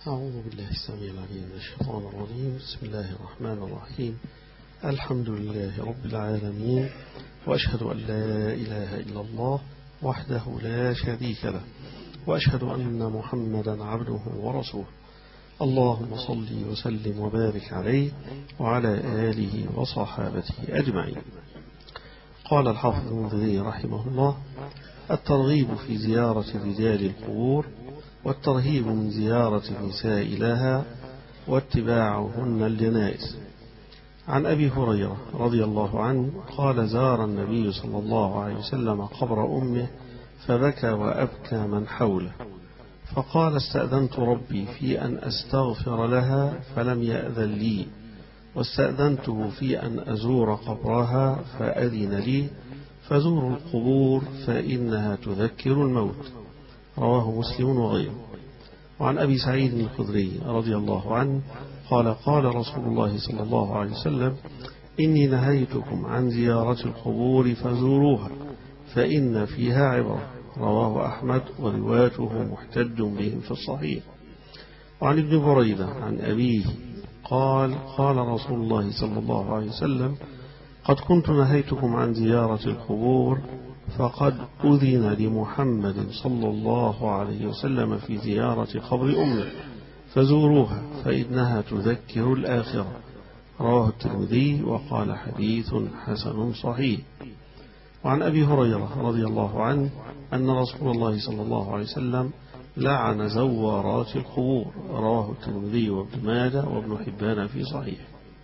أعوذ بالله السميع العليم من الشيطان الرجيم. بسم الله الرحمن الرحيم. الحمد لله رب العالمين، وأشهد أن لا إله إلا الله وحده لا شريك له، وأشهد أن محمدا عبده ورسوله. اللهم صل وسلم وبارك عليه وعلى آله وصحابته أجمعين. قال الحافظ المنذري رحمه الله: الترغيب في زيارة رجال القبور، والترهيب من زيارة النساء لها، واتباعهن الجنائز. عن أبي هريرة رضي الله عنه قال: زار النبي صلى الله عليه وسلم قبر أمه فبكى وأبكى من حوله، فقال: استأذنت ربي في أن أستغفر لها فلم يأذن لي، واستأذنته في أن أزور قبرها فأذن لي، فزوروا القبور فإنها تذكر الموت. رواه مسلم وغيره. وعن أبي سعيد الخدري رضي الله عنه قال: قال رسول الله صلى الله عليه وسلم: إني نهيتكم عن زيارة القبور فزوروها فإن فيها عبرة. رواه أحمد وروايته محتج بهم في الصحيح. وعن ابن بريدة عن أبيه قال: قال رسول الله صلى الله عليه وسلم: قد كنت نهيتكم عن زيارة القبور، فقد أذن لمحمد صلى الله عليه وسلم في زيارة قبر أمه فزوروها فإنها تذكر الآخرة. رواه الترمذي وقال: حديث حسن صحيح. وعن أبي هريرة رضي الله عنه أن رسول الله صلى الله عليه وسلم لعن زوارات القبور. رواه الترمذي وابن ماجه وابن حبان في صحيح.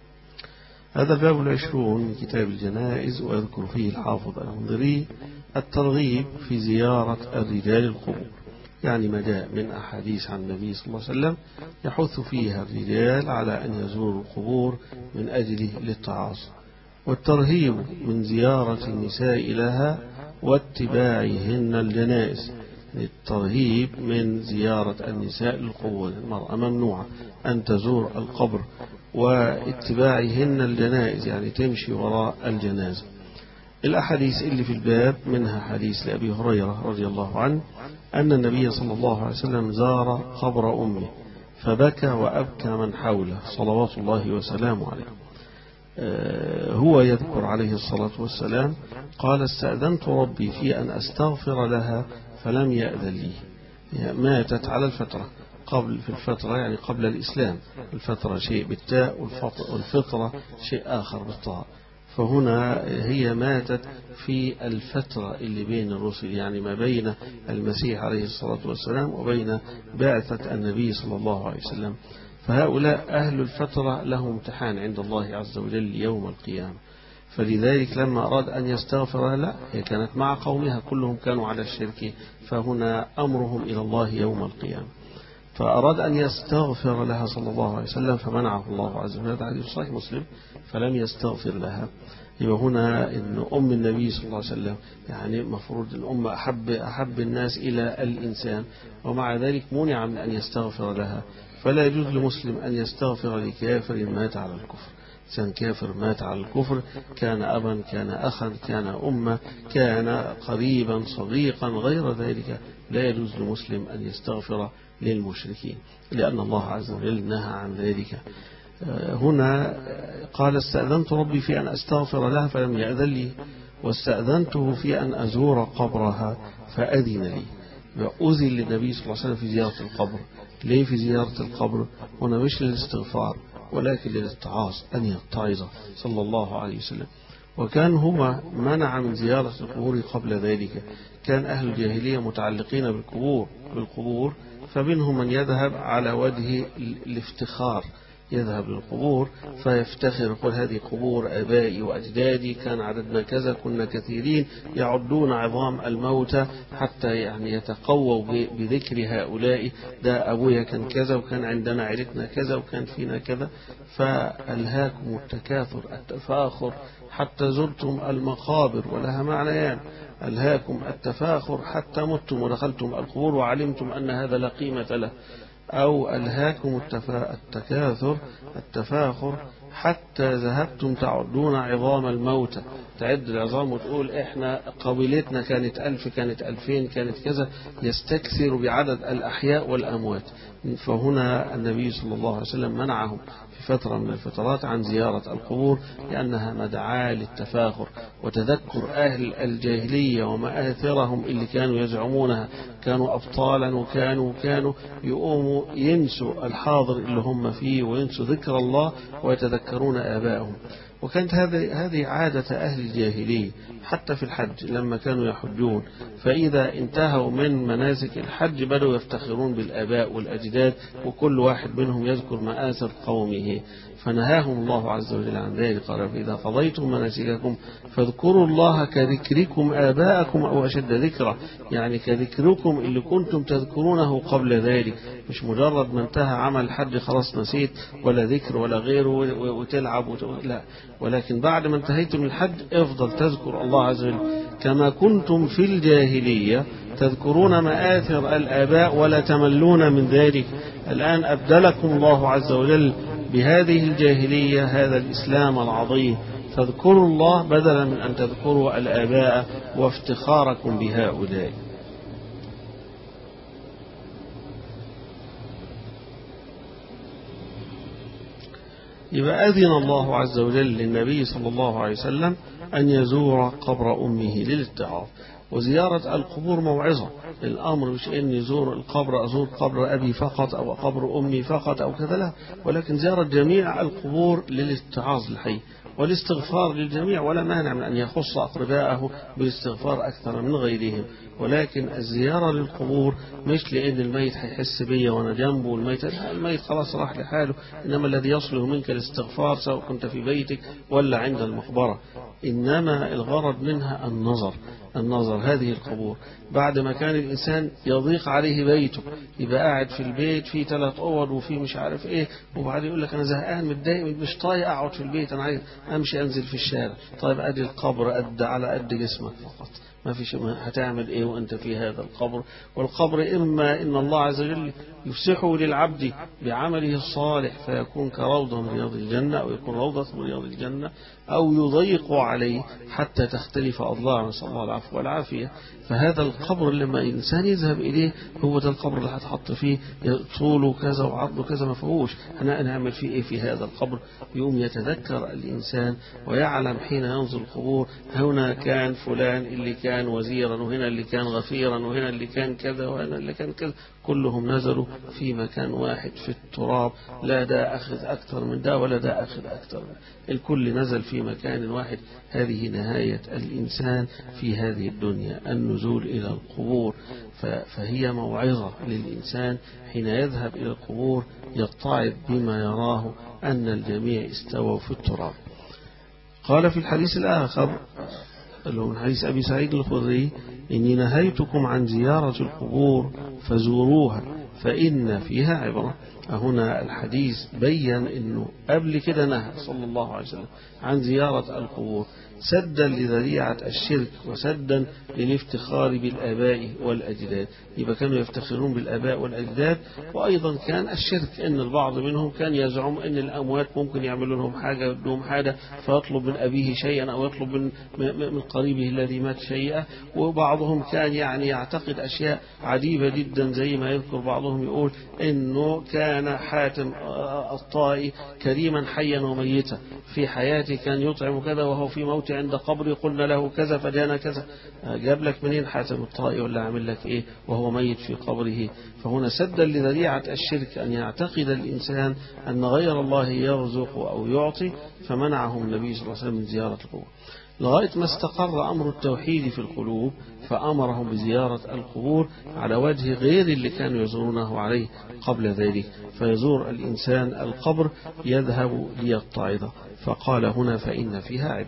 هذا الباب 20 من كتاب الجنائز، ويذكر فيه الحافظ المنذري الترغيب في زيارة الرجال القبور، يعني ما جاء من أحاديث عن النبي صلى الله عليه وسلم يحث فيها الرجال على أن يزوروا القبور من أجل الاتعاظ، والترهيب من زيارة النساء لها واتباعهن الجنائز. الترهيب من زيارة النساء للقبور، المرأة ممنوعة أن تزور القبر، واتباعهن الجنائز يعني تمشي وراء الجنازة. الأحاديث اللي في الباب منها حديث لأبي هريرة رضي الله عنه أن النبي صلى الله عليه وسلم زار قبر أمه فبكى وأبكى من حوله صلوات الله وسلامه عليه. هو يذكر عليه الصلاة والسلام قال: استأذنت ربي في أن أستغفر لها فلم يأذن لي. ماتت على الفترة، في الفترة يعني قبل الإسلام. الفترة شيء بالتاء والفطرة شيء آخر بالطاء، فهنا هي ماتت في الفترة اللي بين الرسل، يعني ما بين المسيح عليه الصلاة والسلام وبين بعثة النبي صلى الله عليه وسلم. فهؤلاء أهل الفترة لهم امتحان عند الله عز وجل يوم القيامة، فلذلك لما أراد أن يستغفر لا، هي كانت مع قومها كلهم كانوا على الشرك، فهنا أمرهم إلى الله يوم القيامة، فأراد أن يستغفر لها صلى الله عليه وسلم فمنعه الله عز وجل. حديث صحيح مسلم فلم يستغفر لها. يبقى هنا إن أم النبي صلى الله عليه وسلم يعني مفروض الأم أحب الناس إلى الإنسان، ومع ذلك منع من أن يستغفر لها. فلا يجوز لمسلم أن يستغفر لكافر مات على الكفر. إنسان كافر مات على الكفر، كان أبا كان أخا كان أما كان قريبا صديقا غير ذلك، لا يجوز لمسلم أن يستغفر للمشركين، لأن الله عز وجل نهى عن ذلك. هنا قال: استأذنت ربي في أن أستغفر لها فلم يأذن لي، واستأذنته في أن أزور قبرها فأذن لي. أذن للنبي صلى الله عليه وسلم في زيارة القبر. ليه في زيارة القبر؟ هنا مش للاستغفار ولكن للاتعاظ، أن يتعظ صلى الله عليه وسلم. وكان هو منع من زيارة القبور قبل ذلك. كان أهل الجاهلية متعلقين بالقبور، فمنهم من يذهب على وجه الافتخار، يذهب للقبور فيفتخر، يقول: هذه قبور آبائي وأجدادي، كان عددنا كذا، كنا كثيرين، يعدون عظام الموتى حتى يعني يتقووا بذكر هؤلاء، ده أبويا كان كذا، وكان عندنا عيلتنا كذا، وكان فينا كذا. فألهاكم التكاثر، التفاخر حتى زرتم المقابر، ولها معنيان: ألهاكم التفاخر حتى متم ودخلتم القبور وعلمتم أن هذا لا قيمة له، أو ألهاكم التكاثر التفاخر حتى ذهبتم تعدون عظام الموتى، تعد العظام وتقول إحنا قبيلتنا كانت 1000 كانت 2000 كانت كذا، يستكثر بعدد الأحياء والأموات. فهنا النبي صلى الله عليه وسلم منعهم في فترة من الفترات عن زيارة القبور، لأنها مدعاة للتفاخر وتذكر أهل الجاهلية ومآثرهم اللي كانوا يزعمونها، كانوا أبطالا وكانوا يقوموا ينسوا الحاضر اللي هم فيه وينسوا ذكر الله ويتذكرون آبائهم. وكانت هذه عادة أهل الجاهلية حتى في الحج لما كانوا يحجون، فإذا انتهوا من مناسك الحج بدأوا يفتخرون بالآباء والأجداد، وكل واحد منهم يذكر مآثر قومه، فنهاهم الله عز وجل عن ذلك. قال فإذا قضيتم مناسككم فاذكروا الله كذكركم آباءكم أو أشد ذكرا، يعني كذكركم اللي كنتم تذكرونه قبل ذلك، مش مجرد ما انتهى عمل الحج خلاص نسيت ولا ذكر ولا غيره وتلعب لا، ولكن بعد ما انتهيتم من الحج افضل تذكر الله عز وجل كما كنتم في الجاهلية تذكرون مآثر الآباء ولا تملون من ذلك. الآن أبدلكم الله عز وجل بهذه الجاهلية هذا الإسلام العظيم، تذكروا الله بدلا من أن تذكروا الآباء وافتخاركم بهؤلاء. يبقى أذن الله عز وجل للنبي صلى الله عليه وسلم أن يزور قبر أمه للاتعاظ. وزيارة القبور موعظة، الأمر مش أن يزور القبر أزور قبر أبي فقط أو قبر أمي فقط أو كذا، لا، ولكن زيارة جميع القبور للاتعاظ الحي والاستغفار للجميع، ولا مانع من أن يخص أقرباءه بالاستغفار أكثر من غيرهم. ولكن الزيارة للقبور مش لأن الميت هيحس بيا وأنا جنبه، الميت خلاص راح لحاله، إنما الذي يصله منك الاستغفار سواء كنت في بيتك ولا عند المقبرة، إنما الغرض منها النظر هذه القبور. بعد ما كان الإنسان يضيق عليه بيته، يبقى قاعد في البيت في 3 أوض وفي مش عارف إيه، وبعدين يقول لك أنا زهقان متضايق مش طايق أقعد في البيت، أنا عايز أمشي أنزل في الشارع. طيب أدي القبر على قد جسمك فقط، ما فيش، هتعمل إيه وأنت في هذا القبر؟ والقبر إما إن الله عز وجل يفسحه للعبد بعمله الصالح فيكون كروضة من رياض الجنة، أو يكون روضة من رياض الجنة، أو يضيق عليه حتى تختلف أضلاعه، نسأل الله العفو والعافية. فهذا القبر لما الإنسان يذهب إليه هو ده القبر اللي هتحط فيه طوله كذا وعرضه كذا، ما فيهوش هنعمل فيه إيه في هذا القبر. يوم يتذكر الإنسان ويعلم حين ينظر القبور هنا كان فلان اللي كان وزيرا، وهنا اللي كان غفيرا، وهنا اللي كان كذا، وهنا اللي كان كذا، كلهم نزلوا في مكان واحد في التراب، لا ده أخذ أكثر من ده ولا ده أخذ أكثر من، الكل نزل في مكان واحد. هذه نهاية الإنسان في هذه الدنيا، النزول إلى القبور. فهي موعظة للإنسان حين يذهب إلى القبور يتعظ بما يراه أن الجميع استووا في التراب. قال في الحديث الآخر من حديث أبي سعيد الخدري: إني نهيتكم عن زيارة القبور فزوروها فإن فيها عبرة. هنا الحديث بيّن أنه قبل كده نهى صلى الله عليه وسلم عن زيارة القبور سدا لذريعة الشرك وسدا للافتخار بالآباء والأجداد. يبقى كانوا يفتخرون بالآباء والأجداد، وأيضا كان الشرك أن البعض منهم كان يزعم أن الأموات ممكن يعملوا لهم حاجة بدهم حاجة فيطلب من أبيه شيئا أو يطلب من قريبه الذي مات شيئا. وبعضهم كان يعتقد أشياء عجيبة جدا، زي ما يذكر بعضهم يقول أنه كان حاتم الطائي كريما حيا وميتا، في حياته كان يطعم كذا وهو في موت عند قبري قلنا له كذا فجانا كذا. جاب لك منين حاتم الطائي ولا عمل لك ايه وهو ميت في قبره؟ فهنا سدا لذريعة الشرك أن يعتقد الإنسان أن غير الله يرزق أو يعطي، فمنعهم النبي صلى الله عليه وسلم من زيارة القبور لغاية ما استقر أمر التوحيد في القلوب، فأمرهم بزيارة القبور على وجه غير اللي كانوا يزورونه عليه قبل ذلك. فيزور الإنسان القبر يذهب ليتعظ، فقال هنا فإن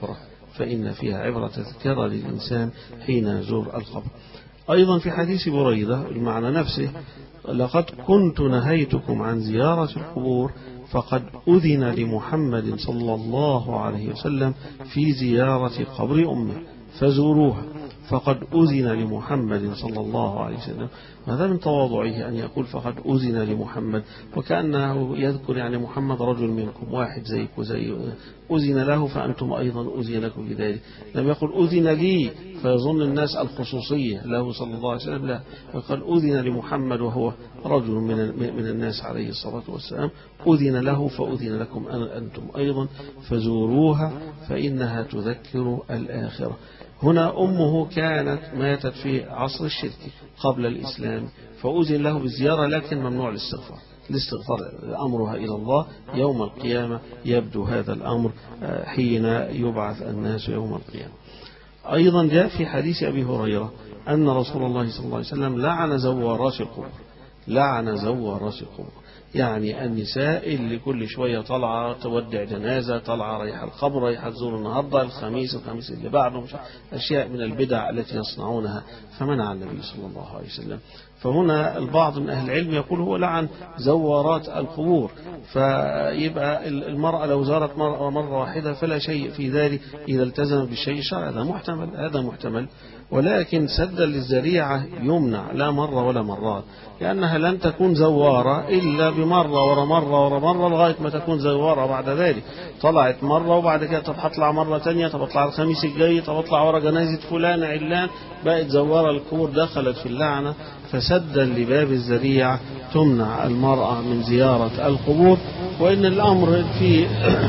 فيها عبرة تذكرة للإنسان حين يزور القبر. أيضا في حديث بريدة المعنى نفسه: لقد كنت نهيتكم عن زيارة القبور فقد أذن لمحمد صلى الله عليه وسلم في زيارة قبر أمه فزوروها فقد أذن لمحمد صلى الله عليه وسلم. هذا من تواضعه أن يقول فقد أذن لمحمد، وكأنه يذكر يعني محمد رجل منكم، واحد زيك وزي، أذن له فأنتم أيضا أذن لكم بذلك. لم يقل أذن لي فيظن الناس الخصوصية له صلى الله عليه وسلم، لا، فقال أذن لمحمد وهو رجل من الناس عليه الصلاة والسلام، أذن له فأذن لكم أنتم أيضا فزوروها فإنها تذكر الآخرة. هنا أمه كانت ماتت في عصر الشرك قبل الإسلام، فأذن له بالزيارة لكن ممنوع الاستغفار أمرها إلى الله يوم القيامة. يبدو هذا الأمر حين يبعث الناس يوم القيامة. أيضا جاء في حديث أبي هريرة أن رسول الله صلى الله عليه وسلم لعن زوارات القبور، لعن زوارات القبور، يعني النساء اللي كل شوية طالعة تودع جنازة، طالعة رايحة القبر، رايحة تزور النهاردة الخميس اللي بعده، أشياء من البدع التي يصنعونها، فمنع النبي صلى الله عليه وسلم. فهنا البعض من أهل العلم يقول هو لعن زوارات القبور، فيبقى المرأة لو زارت مرة واحدة فلا شيء في ذلك إذا التزم بالشيء الشرعي، هذا محتمل، ولكن سدا للذريعة يمنع لا مرة ولا مرات، لأنها لن تكون زوارة إلا بمرة ورا مرة ورا مرة لغاية ما تكون زوارة بعد ذلك. طلعت مرة وبعد كده طب هطلع مرة تانية، طب اطلع الخميس الجاي، طب اطلع ورا جنازة فلان علان، بقت زوارة القبور، دخلت في اللعنة. فسدا لباب الذريعة تمنع المرأة من زيارة القبور. وإن الأمر في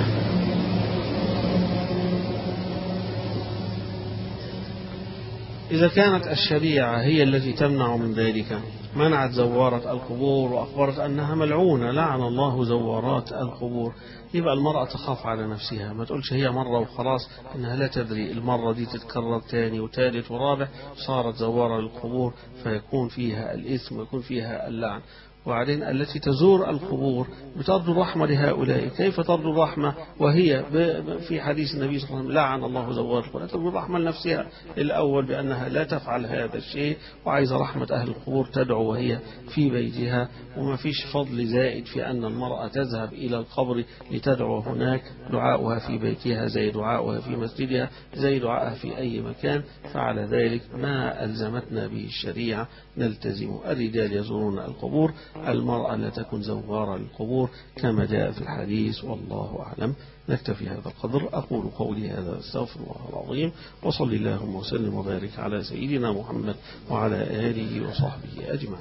إذا كانت الشريعة هي التي تمنع من ذلك، منعت زوارة القبور وأخبرت أنها ملعونة لعن الله زوارات القبور، يبقى المرأة تخاف على نفسها، ما تقولش هي مرة وخلاص، إنها لا تدري المرة دي تتكرر تاني وثالث ورابع، صارت زوارة للقبور فيكون فيها الإثم ويكون فيها اللعن. وبعدين التي تزور القبور بترجو الرحمة لهؤلاء، كيف ترجو الرحمة وهي في حديث النبي صلى الله عليه وسلم لعن الله زوار القبور، ترجو الرحمة لنفسها الأول بأنها لا تفعل هذا الشيء، وعايزة رحمة أهل القبور تدعو وهي في بيتها. وما فيش فضل زائد في أن المرأة تذهب إلى القبر لتدعو هناك، دعاؤها في بيتها زي دعاؤها في مسجدها زي دعاءها في أي مكان، فعلى ذلك ما ألزمتنا به الشريعة نلتزم. الرجال يزورون القبور، المرأة لا تكون زوارة للقبور كما جاء في الحديث، والله أعلم. نكتفي هذا القدر. أقول قولي هذا، استغفر الله العظيم، وصلي اللهم وسلم وبارك على سيدنا محمد وعلى آله وصحبه أجمعين.